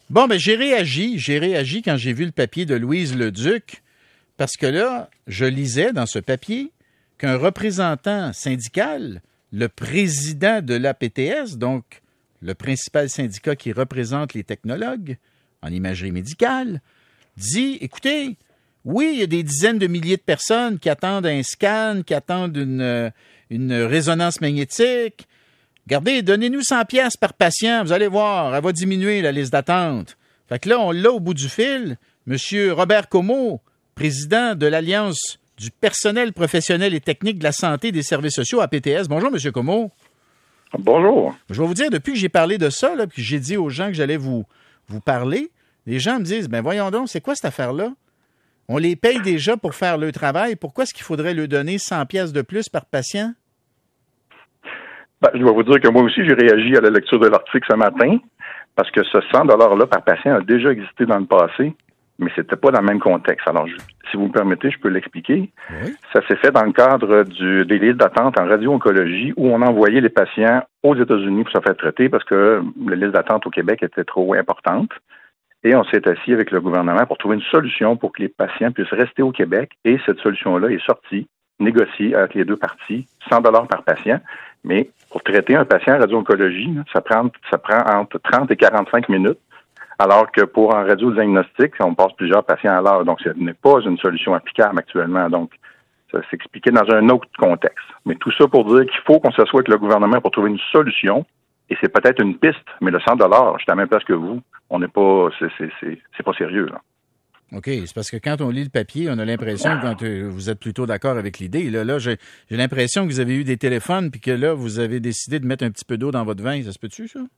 Bon, ben j'ai réagi quand j'ai vu le papier de Louise Leduc, parce que là, je lisais dans ce papier qu'un représentant syndical, le président de l'APTS, donc le principal syndicat qui représente les technologues en imagerie médicale, dit, écoutez, oui, il y a des dizaines de milliers de personnes qui attendent un scan, qui attendent une résonance magnétique. Regardez, donnez-nous 100 pièces par patient, vous allez voir, elle va diminuer la liste d'attente. Fait que là, on l'a au bout du fil. Monsieur Robert Comeau, président de l'Alliance du personnel professionnel et technique de la santé et des services sociaux à PTS. Bonjour, Monsieur Comeau. Bonjour. Je vais vous dire, depuis que j'ai parlé de ça, là, puis j'ai dit aux gens que j'allais vous parler, les gens me disent, ben voyons donc, c'est quoi cette affaire-là? On les paye déjà pour faire le travail. Pourquoi est-ce qu'il faudrait leur donner 100 pièces de plus par patient? Ben, je vais vous dire que moi aussi, j'ai réagi à la lecture de l'article ce matin parce que ce 100 $ par patient a déjà existé dans le passé, mais c'était pas dans le même contexte. Alors, si vous me permettez, je peux l'expliquer. Oui. Ça s'est fait dans le cadre des listes d'attente en radio-oncologie où on envoyait les patients aux États-Unis pour se faire traiter parce que la liste d'attente au Québec était trop importante. Et on s'est assis avec le gouvernement pour trouver une solution pour que les patients puissent rester au Québec. Et cette solution-là est sortie, négociée avec les deux parties, 100 $ par patient. Mais pour traiter un patient en radio-oncologie, ça prend entre 30 et 45 minutes, alors que pour un radiodiagnostic, on passe plusieurs patients à l'heure. Donc, ce n'est pas une solution applicable actuellement. Donc, ça s'expliquait dans un autre contexte. Mais tout ça pour dire qu'il faut qu'on s'assoie avec le gouvernement pour trouver une solution. Et c'est peut-être une piste, mais le 100 $, je suis à la même place que vous. On n'est pas, c'est pas sérieux, là. OK, c'est parce que quand on lit le papier, on a l'impression que quand vous êtes plutôt d'accord avec l'idée. Là, j'ai l'impression que vous avez eu des téléphones puis que là, vous avez décidé de mettre un petit peu d'eau dans votre vin. Ça se peut-tu, ça?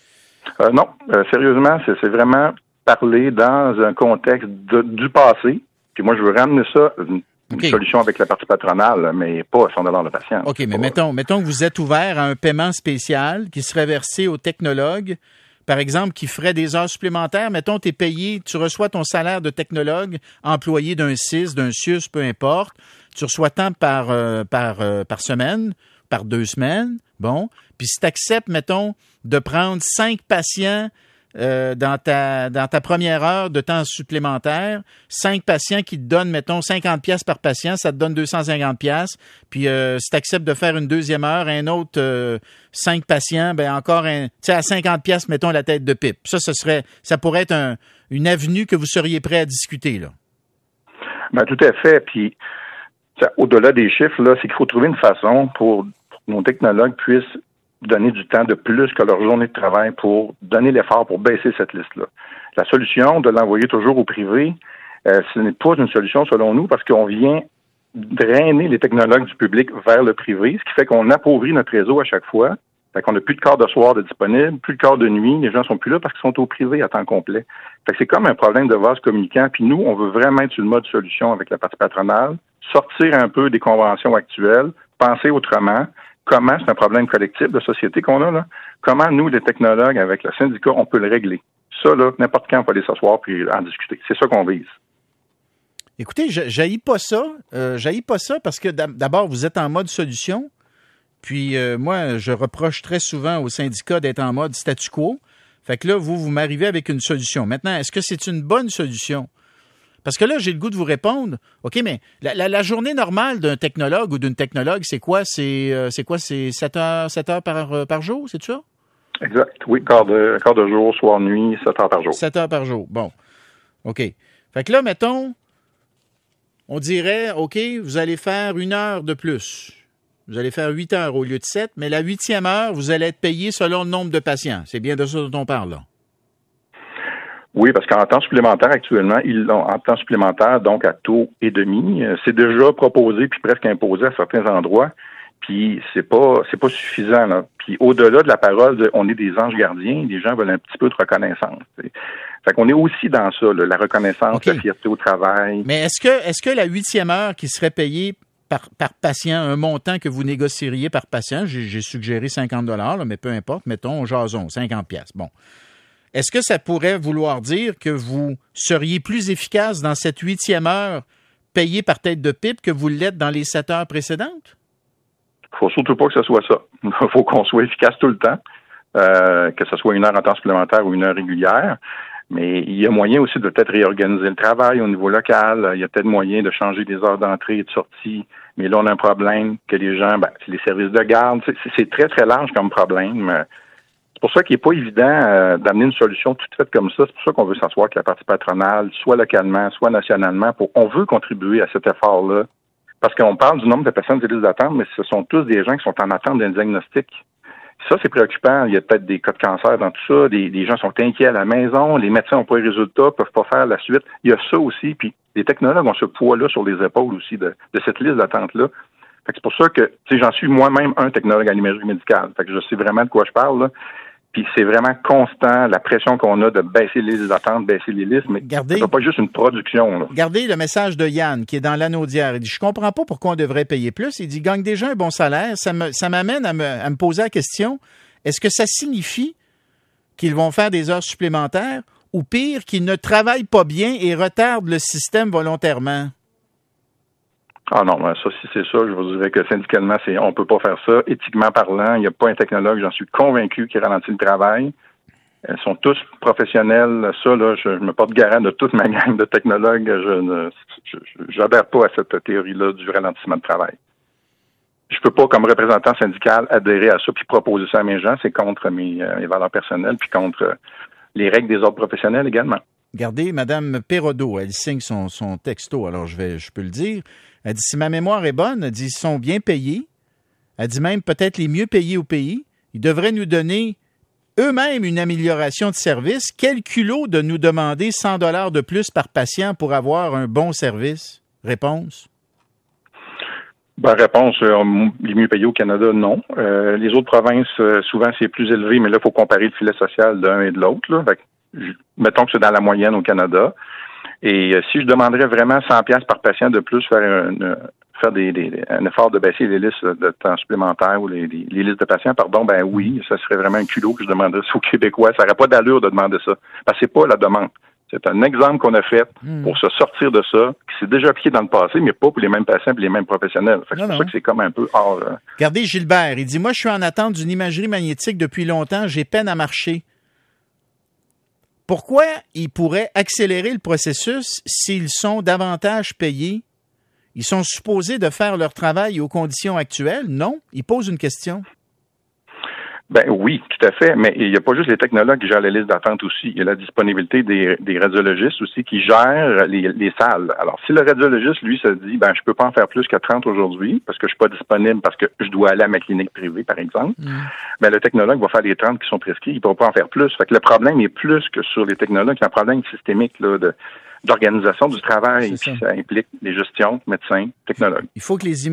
Non, sérieusement, c'est vraiment parler dans un contexte du passé. Puis moi, je veux ramener ça, une solution avec la partie patronale, mais pas à 100 $ le patient. OK, mais mettons que vous êtes ouvert à un paiement spécial qui serait versé aux technologues, par exemple, qui ferait des heures supplémentaires. Mettons, tu es payé, tu reçois ton salaire de technologue, employé d'un CIS, d'un CIUS, peu importe. Tu reçois tant par semaine, par 2 semaines. Bon. Puis si tu acceptes, mettons, de prendre 5 patients dans ta première heure de temps supplémentaire, 5 patients qui te donnent, mettons, 50 pièces par patient, ça te donne 250 pièces. Puis si tu acceptes de faire une deuxième heure, un autre 5 patients, ben encore tu sais, à 50 pièces, mettons, la tête de pipe. Ça pourrait être une avenue que vous seriez prêt à discuter, là. Ben, tout à fait. Puis, au-delà des chiffres, là, c'est qu'il faut trouver une façon pour que nos technologues puissent donner du temps de plus que leur journée de travail pour donner l'effort pour baisser cette liste-là. La solution de l'envoyer toujours au privé, ce n'est pas une solution selon nous parce qu'on vient drainer les technologues du public vers le privé, ce qui fait qu'on appauvrit notre réseau à chaque fois. Fait qu'on n'a plus de quart de soir de disponible, plus de quart de nuit, les gens sont plus là parce qu'ils sont au privé à temps complet. Fait que c'est comme un problème de vase communicant, puis nous, on veut vraiment être sur le mode solution avec la partie patronale, sortir un peu des conventions actuelles, penser autrement. Comment, c'est un problème collectif de société qu'on a, là. Comment, nous, les technologues, avec le syndicat, on peut le régler? Ça, là, n'importe quand, on peut aller s'asseoir puis en discuter. C'est ça qu'on vise. Écoutez, j'haïs pas ça. J'haïs pas ça parce que d'abord, vous êtes en mode solution. Puis moi, je reproche très souvent aux syndicats d'être en mode statu quo. Fait que là, vous m'arrivez avec une solution. Maintenant, est-ce que c'est une bonne solution? Parce que là, j'ai le goût de vous répondre. OK, mais la journée normale d'un technologue ou d'une technologue, c'est quoi? C'est 7 heures par jour, c'est ça? Exact. Oui, quart de jour, soir, nuit, 7 heures par jour. 7 heures par jour. Bon. OK. Fait que là, mettons, on dirait, OK, vous allez faire 1 heure de plus. Vous allez faire 8 heures au lieu de 7, mais la 8e heure, vous allez être payé selon le nombre de patients. C'est bien de ça dont on parle, là. Oui, parce qu'en temps supplémentaire, actuellement, ils l'ont en temps supplémentaire, donc à taux et demi. C'est déjà proposé puis presque imposé à certains endroits. Puis c'est pas suffisant, là. Puis au-delà de la parole de on est des anges gardiens, les gens veulent un petit peu de reconnaissance. T'sais. Fait qu'on est aussi dans ça, là, la reconnaissance, okay. La fierté au travail. Mais est-ce que la 8e heure qui serait payée par patient, un montant que vous négocieriez par patient, j'ai suggéré 50 $, là, mais peu importe, mettons, jason, 50 pièces. Bon. Est-ce que ça pourrait vouloir dire que vous seriez plus efficace dans cette 8e heure payée par tête de pipe que vous l'êtes dans les 7 heures précédentes? Faut surtout pas que ce soit ça. Il faut qu'on soit efficace tout le temps, que ce soit 1 heure en temps supplémentaire ou 1 heure régulière. Mais il y a moyen aussi de peut-être réorganiser le travail au niveau local. Il y a peut-être moyen de changer des heures d'entrée et de sortie. Mais là, on a un problème que les gens, c'est les services de garde. C'est très, très large comme problème. C'est pour ça qu'il n'est pas évident d'amener une solution toute faite comme ça. C'est pour ça qu'on veut s'asseoir avec la partie patronale, soit localement, soit nationalement. On veut contribuer à cet effort-là. Parce qu'on parle du nombre de personnes sur les listes d'attente, mais ce sont tous des gens qui sont en attente d'un diagnostic. Ça, c'est préoccupant. Il y a peut-être des cas de cancer dans tout ça. Des gens sont inquiets à la maison. Les médecins n'ont pas les résultats, peuvent pas faire la suite. Il y a ça aussi. Puis les technologues ont ce poids-là sur les épaules aussi de cette liste d'attente-là. Fait que c'est pour ça que, j'en suis moi-même un technologue en imagerie médicale. Fait que je sais vraiment de quoi je parle, là. Puis c'est vraiment constant, la pression qu'on a de baisser les listes d'attente, baisser les listes, mais c'est pas juste une production. Là. Regardez le message de Yann, qui est dans l'Anaudière. Il dit, je comprends pas pourquoi on devrait payer plus. Il dit, gagne déjà un bon salaire. Ça m'amène à me poser la question, est-ce que ça signifie qu'ils vont faire des heures supplémentaires ou pire, qu'ils ne travaillent pas bien et retardent le système volontairement? Ah non, ça, si c'est ça, je vous dirais que syndicalement, on peut pas faire ça. Éthiquement parlant, il n'y a pas un technologue, j'en suis convaincu, qui ralentit le travail. Ils sont tous professionnels. Ça, là, je me porte garant de toute ma gang de technologues. Je n'adhère pas à cette théorie-là du ralentissement de travail. Je peux pas, comme représentant syndical, adhérer à ça puis proposer ça à mes gens. C'est contre mes valeurs personnelles puis contre les règles des ordres professionnels également. Regardez, Mme Perrodeau, elle signe son texto, alors je peux le dire. Elle dit, si ma mémoire est bonne, elle dit, ils sont bien payés. Elle dit même peut-être les mieux payés au pays. Ils devraient nous donner eux-mêmes une amélioration de service. Quel culot de nous demander 100 $ de plus par patient pour avoir un bon service? Réponse? Réponse, les mieux payés au Canada, non. Les autres provinces, souvent, c'est plus élevé, mais là, il faut comparer le filet social d'un et de l'autre. Là. Fait que, mettons que c'est dans la moyenne au Canada. Et si je demanderais vraiment 100$ par patient de plus, faire un effort de baisser les listes de temps supplémentaires ou les listes de patients, oui, ça serait vraiment un culot que je demanderais aux Québécois. Ça n'aurait pas d'allure de demander ça. Parce que c'est pas la demande. C'est un exemple qu'on a fait pour se sortir de ça, qui s'est déjà appliqué dans le passé, mais pas pour les mêmes patients et les mêmes professionnels. C'est pour ça que c'est comme un peu hors... Regardez Gilbert, il dit, moi, je suis en attente d'une imagerie magnétique depuis longtemps, j'ai peine à marcher. Pourquoi ils pourraient accélérer le processus s'ils sont davantage payés? Ils sont supposés de faire leur travail aux conditions actuelles? Non, ils posent une question. Oui, tout à fait, mais il n'y a pas juste les technologues qui gèrent les listes d'attente aussi. Il y a la disponibilité des radiologistes aussi qui gèrent les salles. Alors, si le radiologiste, lui, se dit, je peux pas en faire plus que 30 aujourd'hui parce que je suis pas disponible parce que je dois aller à ma clinique privée, par exemple, le technologue va faire les 30 qui sont prescrits, il ne pourra pas en faire plus. Fait que le problème est plus que sur les technologues, c'est un problème systémique là, d'organisation du travail, puis ça implique les gestions, médecins, technologues. Il faut que les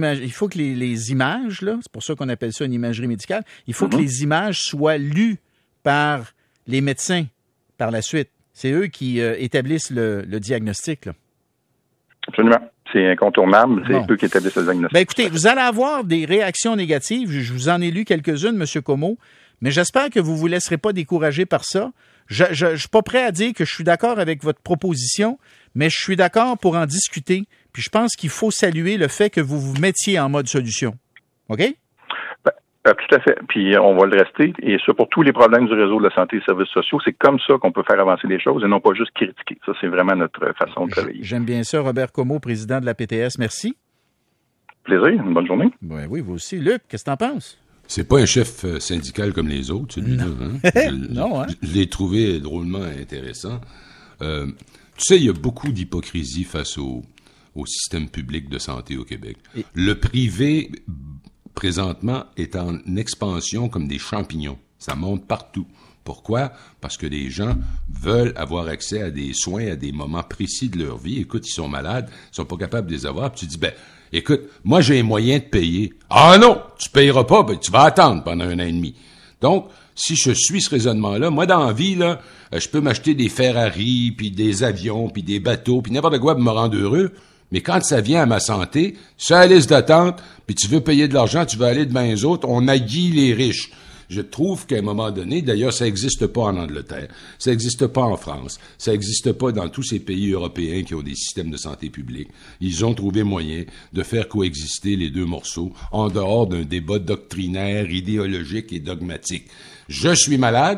images, là, c'est pour ça qu'on appelle ça une imagerie médicale, il faut que les images soient lues par les médecins par la suite. C'est eux qui établissent le diagnostic, là. Absolument. C'est incontournable. C'est eux qui établissent le diagnostic. Écoutez, vous allez avoir des réactions négatives. Je vous en ai lu quelques-unes, M. Comeau, mais j'espère que vous ne vous laisserez pas décourager par ça. Je ne suis pas prêt à dire que je suis d'accord avec votre proposition, mais je suis d'accord pour en discuter. Puis je pense qu'il faut saluer le fait que vous vous mettiez en mode solution. OK? Tout à fait. Puis on va le rester. Et ça, pour tous les problèmes du réseau de la santé et des services sociaux, c'est comme ça qu'on peut faire avancer les choses et non pas juste critiquer. Ça, c'est vraiment notre façon de travailler. J'aime bien ça. Robert Comeau, président de la PTS. Merci. Plaisir. Une bonne journée. Oui, vous aussi. Luc, qu'est-ce que t'en penses? C'est pas un chef syndical comme les autres, celui-là. Non, Je l'ai trouvé drôlement intéressant. Tu sais, il y a beaucoup d'hypocrisie face au système public de santé au Québec. Le privé, présentement, est en expansion comme des champignons. Ça monte partout. Pourquoi? Parce que les gens veulent avoir accès à des soins à des moments précis de leur vie. Écoute, ils sont malades, ils sont pas capables de les avoir. Puis tu dis, écoute, moi, j'ai les moyens de payer. Ah non, tu payeras pas, tu vas attendre pendant 1 an et demi. Donc, si je suis ce raisonnement-là, moi, dans la vie, là, je peux m'acheter des Ferrari, puis des avions, puis des bateaux, puis n'importe quoi pour me rendre heureux. Mais quand ça vient à ma santé, c'est la liste d'attente, puis tu veux payer de l'argent, tu veux aller devant les autres, on haït les riches. Je trouve qu'à un moment donné, d'ailleurs, ça n'existe pas en Angleterre, ça n'existe pas en France, ça n'existe pas dans tous ces pays européens qui ont des systèmes de santé publique. Ils ont trouvé moyen de faire coexister les deux morceaux en dehors d'un débat doctrinaire, idéologique et dogmatique. Je suis malade,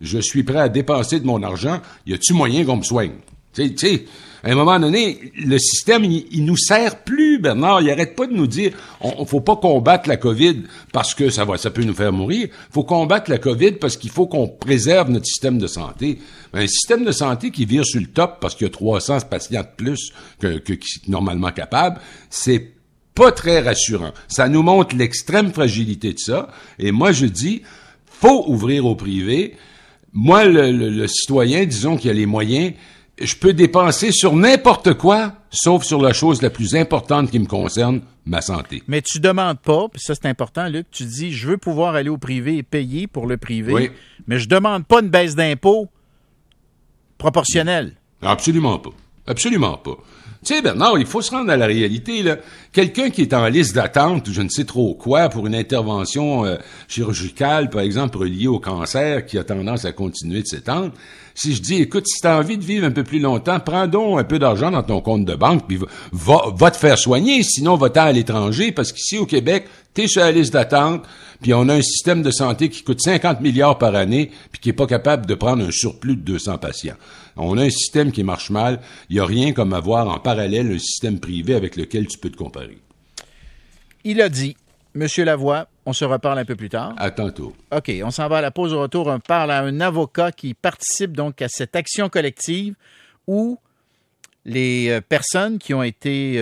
je suis prêt à dépenser de mon argent, y a-tu moyen qu'on me soigne? Tu sais, à un moment donné, le système, il nous sert plus, Bernard. Il arrête pas de nous dire, faut pas combattre la COVID parce que ça peut nous faire mourir. Faut combattre la COVID parce qu'il faut qu'on préserve notre système de santé. Un système de santé qui vire sur le top parce qu'il y a 300 patients de plus que normalement capables, c'est pas très rassurant. Ça nous montre l'extrême fragilité de ça. Et moi, je dis, faut ouvrir au privé. Moi, le citoyen, disons qu'il a les moyens, je peux dépenser sur n'importe quoi, sauf sur la chose la plus importante qui me concerne, ma santé. Mais tu demandes pas, puis ça c'est important, Luc, tu dis, je veux pouvoir aller au privé et payer pour le privé, oui. Mais je demande pas une baisse d'impôt proportionnelle. Absolument pas. Absolument pas. Tu sais, Bernard, il faut se rendre à la réalité, là. Quelqu'un qui est en liste d'attente, ou je ne sais trop quoi, pour une intervention chirurgicale, par exemple, reliée au cancer, qui a tendance à continuer de s'étendre, si je dis, écoute, si tu as envie de vivre un peu plus longtemps, prends donc un peu d'argent dans ton compte de banque, puis va te faire soigner, sinon va-t'en à l'étranger, parce qu'ici, au Québec, t'es sur la liste d'attente, puis on a un système de santé qui coûte 50 milliards par année, puis qui est pas capable de prendre un surplus de 200 patients. On a un système qui marche mal. Il n'y a rien comme avoir en parallèle un système privé avec lequel tu peux te comparer. Il a dit, Monsieur Lavoie, on se reparle un peu plus tard. À tantôt. OK, on s'en va à la pause. Au retour, on parle à un avocat qui participe donc à cette action collective où les personnes qui ont été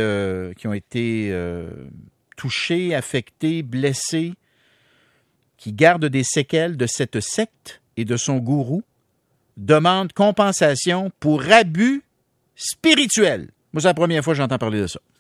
touchées, affectées, blessées, qui gardent des séquelles de cette secte et de son gourou, demandent compensation pour abus spirituels. Moi, c'est la première fois que j'entends parler de ça.